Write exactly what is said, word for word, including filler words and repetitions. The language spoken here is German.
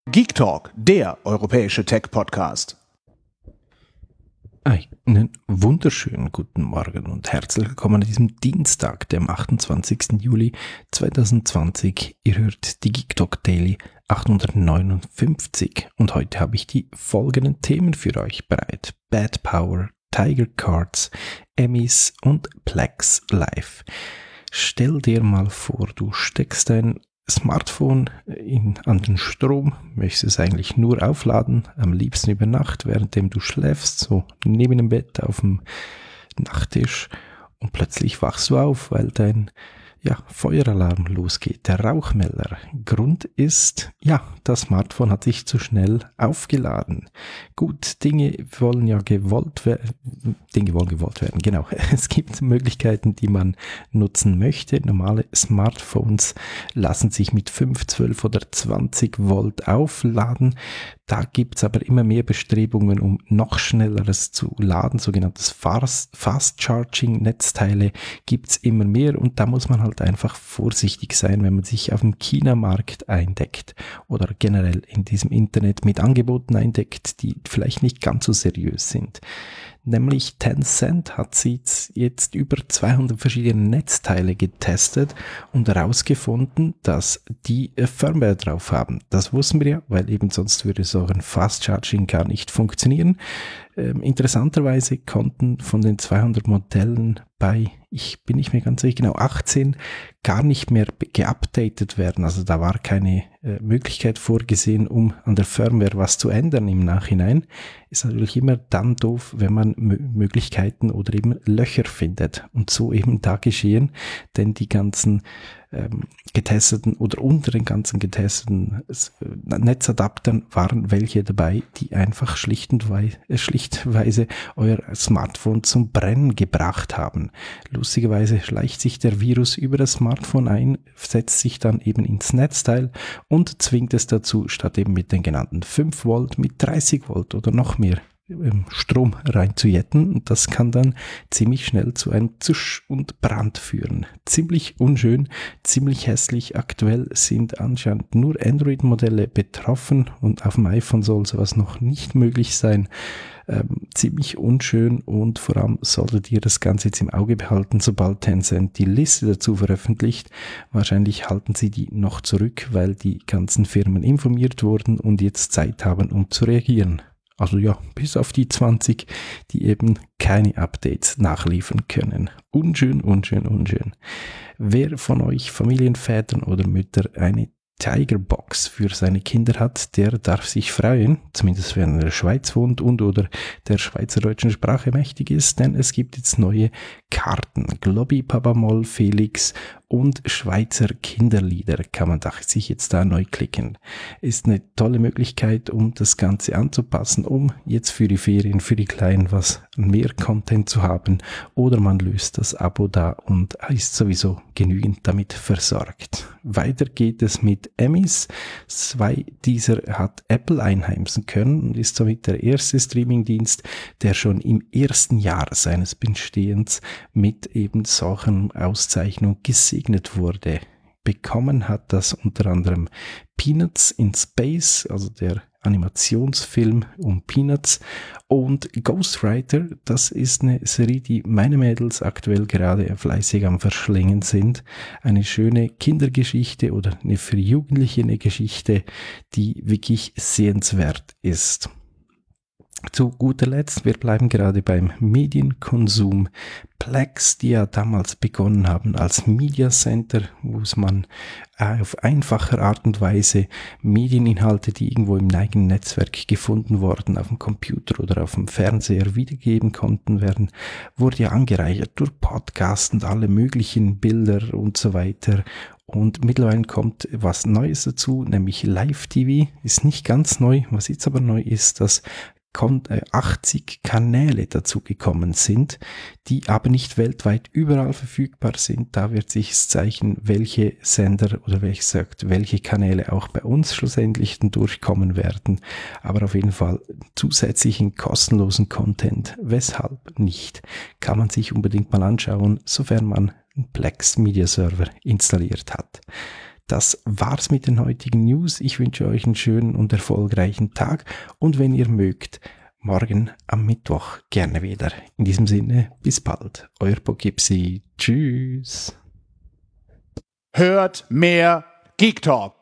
Geek Talk, der europäische Tech-Podcast. Einen wunderschönen guten Morgen und herzlich willkommen an diesem Dienstag, dem achtundzwanzigsten Juli zweitausendzwanzig. Ihr hört die Geek Talk Daily achthundertneunundfünfzig und heute habe ich die folgenden Themen für euch bereit. Bad Power, Tiger Cards, Emmys und Plex Live. Stell dir mal vor, du steckst dein Smartphone in, an den Strom, möchtest es eigentlich nur aufladen, am liebsten über Nacht, währenddem du schläfst, so neben dem Bett auf dem Nachttisch, und plötzlich wachst du auf, weil dein ja, Feueralarm losgeht, der Rauchmelder. Grund ist, ja, das Smartphone hat sich zu schnell aufgeladen. Gut, Dinge wollen ja gewollt werden, Dinge wollen gewollt werden, genau. Es gibt Möglichkeiten, die man nutzen möchte. Normale Smartphones lassen sich mit fünf, zwölf oder zwanzig Volt aufladen. Da gibt es aber immer mehr Bestrebungen, um noch schnelleres zu laden, sogenanntes Fast, Fast Charging Netzteile gibt es immer mehr, und da muss man halt einfach vorsichtig sein, wenn man sich auf dem China-Markt eindeckt oder generell in diesem Internet mit Angeboten eindeckt, die vielleicht nicht ganz so seriös sind. Nämlich Tencent hat jetzt über zweihundert verschiedene Netzteile getestet und herausgefunden, dass die Firmware drauf haben. Das wussten wir ja, weil eben sonst würde so ein Fast Charging gar nicht funktionieren. Ähm, interessanterweise konnten von den zweihundert Modellen bei, ich bin nicht mehr ganz sicher, genau achtzehn gar nicht mehr geupdatet werden. Also da war keine äh, Möglichkeit vorgesehen, um an der Firmware was zu ändern im Nachhinein. Ist natürlich immer dann doof, wenn man M- Möglichkeiten oder eben Löcher findet. Und so eben da geschehen, denn die ganzen ähm, getesteten oder unter den ganzen getesteten äh, Netzadaptern waren welche dabei, die einfach schlicht und wei- äh, schlichtweise euer Smartphone zum Brennen gebracht haben. Lustigerweise schleicht sich der Virus über das Smartphone ein, setzt sich dann eben ins Netzteil und zwingt es dazu, statt eben mit den genannten fünf Volt mit dreißig Volt oder noch mehr Strom reinzujetten, und das kann dann ziemlich schnell zu einem Zusch und Brand führen. Ziemlich unschön, ziemlich hässlich. Aktuell sind anscheinend nur Android-Modelle betroffen und auf dem iPhone soll sowas noch nicht möglich sein. Ähm, ziemlich unschön, und vor allem solltet ihr das Ganze jetzt im Auge behalten, sobald Tencent die Liste dazu veröffentlicht. Wahrscheinlich halten sie die noch zurück, weil die ganzen Firmen informiert wurden und jetzt Zeit haben, um zu reagieren. Also ja, bis auf die zwanzig, die eben keine Updates nachliefern können. Unschön, unschön, unschön. Wer von euch Familienvätern oder Mütter eine Tigerbox für seine Kinder hat, der darf sich freuen, zumindest wenn er in der Schweiz wohnt und oder der schweizerdeutschen Sprache mächtig ist, denn es gibt jetzt neue Karten. Globi, Papa Moll, Felix und Schweizer Kinderlieder kann man sich jetzt da neu klicken. Ist eine tolle Möglichkeit, um das Ganze anzupassen, um jetzt für die Ferien, für die Kleinen was mehr Content zu haben, oder man löst das Abo da und ist sowieso genügend damit versorgt. Weiter geht es mit Emmys. Zwei dieser hat Apple einheimsen können und ist somit der erste Streamingdienst, der schon im ersten Jahr seines Bestehens mit eben solchen Auszeichnungen gesegnet wurde. Bekommen hat das unter anderem Peanuts in Space, also der Animationsfilm um Peanuts, und Ghostwriter, das ist eine Serie, die meine Mädels aktuell gerade fleißig am Verschlingen sind. Eine schöne Kindergeschichte oder eine für Jugendliche eine Geschichte, die wirklich sehenswert ist. Zu guter Letzt, wir bleiben gerade beim Medienkonsum. Plex, die ja damals begonnen haben als Media Center, wo man auf einfache Art und Weise Medieninhalte, die irgendwo im eigenen Netzwerk gefunden wurden, auf dem Computer oder auf dem Fernseher wiedergeben konnten werden, wurde ja angereichert durch Podcasts und alle möglichen Bilder und so weiter. Und mittlerweile kommt was Neues dazu, nämlich Live-T V. Ist nicht ganz neu, was jetzt aber neu ist, dass achtzig Kanäle dazu gekommen sind, die aber nicht weltweit überall verfügbar sind. Da wird sich zeichnen, welche Sender oder welche sagt, welche Kanäle auch bei uns schlussendlich dann durchkommen werden. Aber auf jeden Fall zusätzlichen kostenlosen Content. Weshalb nicht? Kann man sich unbedingt mal anschauen, sofern man einen Plex Media Server installiert hat. Das war's mit den heutigen News. Ich wünsche euch einen schönen und erfolgreichen Tag und wenn ihr mögt, morgen am Mittwoch gerne wieder. In diesem Sinne, bis bald. Euer Poughkeepsie. Tschüss. Hört mehr Geek Talk.